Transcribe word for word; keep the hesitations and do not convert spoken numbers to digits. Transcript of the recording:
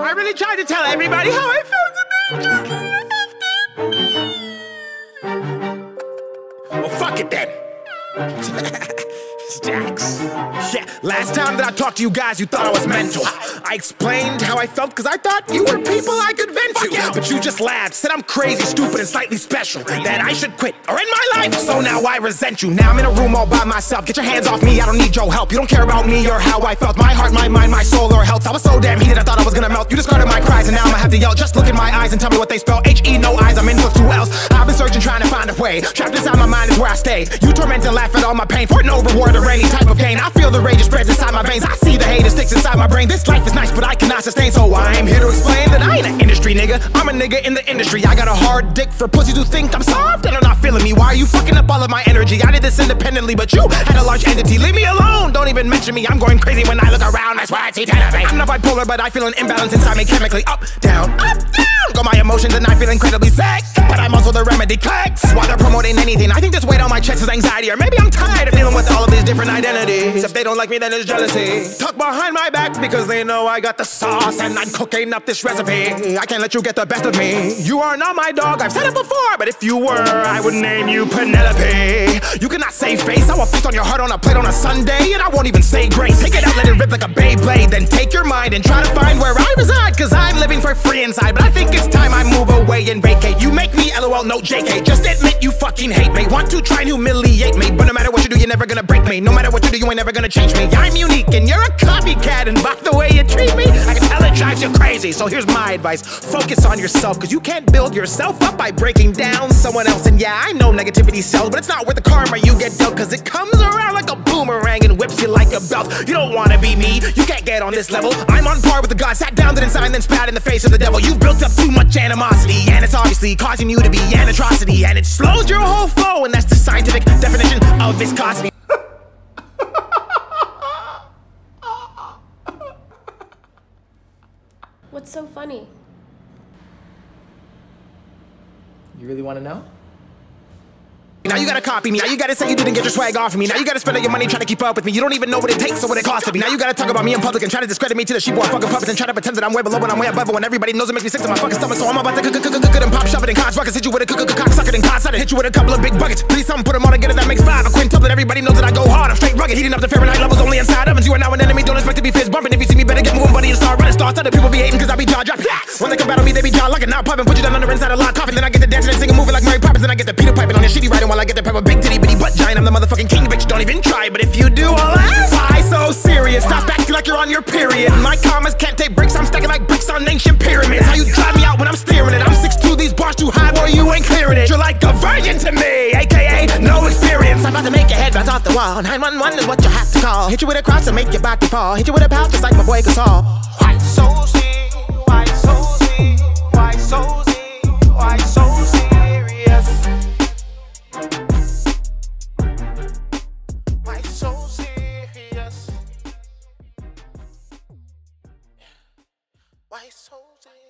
I really tried to tell everybody how I felt about it. Well, fuck it then. Jax. Yeah, last time that I talked to you guys, you thought I was mental. I explained how I felt because I thought you were people I could vent to. But you just laughed, said I'm crazy, stupid, and slightly special, that I should quit or end my life. So now I resent you. Now I'm in a room all by myself. Get your hands off me, I don't need your help. You don't care about me or how I felt. My heart, my mind, my soul, or health. I was so damn heated, I thought I was gonna melt. You discarded my cries, and now I'ma have to yell. Just look in my eyes and tell me what they spell. H E, no eyes, I'm in with two L's. I've been searching, trying to find a way. Trapped inside my mind is where I stay. You torment and laugh at all my pain for no reward or any type of gain. I feel the rage, it spreads inside my veins. I see the hate, it sticks inside my brain. This life is nice, but I cannot sustain. So I'm here to explain that I ain't an industry nigga. I'm a nigga in the industry. I got a hard dick for pussies who think I'm soft and are not feeling me. Why are you fucking up all of my energy? I did this independently, but you had a large entity. Leave me alone, don't even mention me. I'm going crazy when I look around. I swear I see ten of me. I'm not bipolar, but I feel an imbalance inside me chemically. Up, down, up, down. Go my emotions and I feel incredibly sick, but I'm also the remedy clicks. While they're promoting anything, I think this weight on my chest is anxiety. Or maybe I'm tired of dealing with all of these different identities. If they don't like me, then it's jealousy. Talk behind my back because they know I got the sauce and I'm cooking up this recipe. I can't let you get the best of me. You are not my dog, I've said it before, but if you were, I would name you Penelope. You cannot save face, I will feast on your heart on a plate on a Sunday, and I won't even say grace. Take it out, let it rip like a Beyblade, then take your mind and try to find where I reside, cause I'm living for free inside. But I think it's time I move away and vacate. You make me LOL, no J K. Just admit you fucking hate me. Want to try and humiliate me, but no matter what you do, you're never gonna break me. No matter what you do, you ain't never gonna change me. I'm unique and you're a copycat, and by the way you treat me, I can tell it drives you crazy. So here's my advice, focus on yourself, cause you can't build yourself up by breaking down someone else. And yeah, I know negativity sells, but it's not worth the karma you get dealt, cause it comes around like a boomerang and whips you like a belt. You don't wanna be me, you can't get on this level. I'm on par with the gods, sat down, didn't sign, then spat in the face of the devil. You built up too much animosity, and it's obviously causing you to be an atrocity, and it slows your whole flow, and that's the scientific definition of viscosity. What's so funny? You really want to know? Now you gotta copy me, now you gotta say you didn't get your swag off of me. Now you gotta spend all your money trying to keep up with me. You don't even know what it takes or what it costs to be. Now you gotta talk about me in public and try to discredit me to the sheep or fucking puppets and try to pretend that I'm way below when I'm way above it, when everybody knows it makes me sick to my fucking stomach. So I'm about to cook cook cook cook and pop shove it and cock rockets, hit you with a cook cook cock sucker and cock sucker, hit you with a couple of big buckets. Please something put them all together that makes five. A quintuplet, everybody knows that I go hard. I'm straight rugged, heating up the Fahrenheit levels only inside ovens. You are now an enemy, don't expect to be fist bumping. If you see me, better get moving, buddy, and start running. Start other people be hating cause I be jaw dropping. When they come battle me, they be jaw locking. Now popping, put you down under inside a lock coffin. Then I get the dancing and singing, moving like Mary Poppins. Then I get the Peter piping on your shitty writing while I get the pepper big titty bitty butt giant. I'm the motherfucking king, bitch, don't even try. But if you do, I'll ask. Why so serious? Stop acting like you're on your period. My commas can't take breaks, I'm stacking like bricks on ancient pyramids. How you drive me out when I'm steering it? I'm six two, these bars too high, boy, you ain't clearing it. You're like a virgin to me, aka no experience. I'm about to make your head bounce off the wall. nine one one is what you have to call. Hit you with a cross and make your body fall. Hit you with a pouch just like my boy Gasol. Why so serious? Why so serious? Why so serious? Why so serious? Why so serious? Why so serious?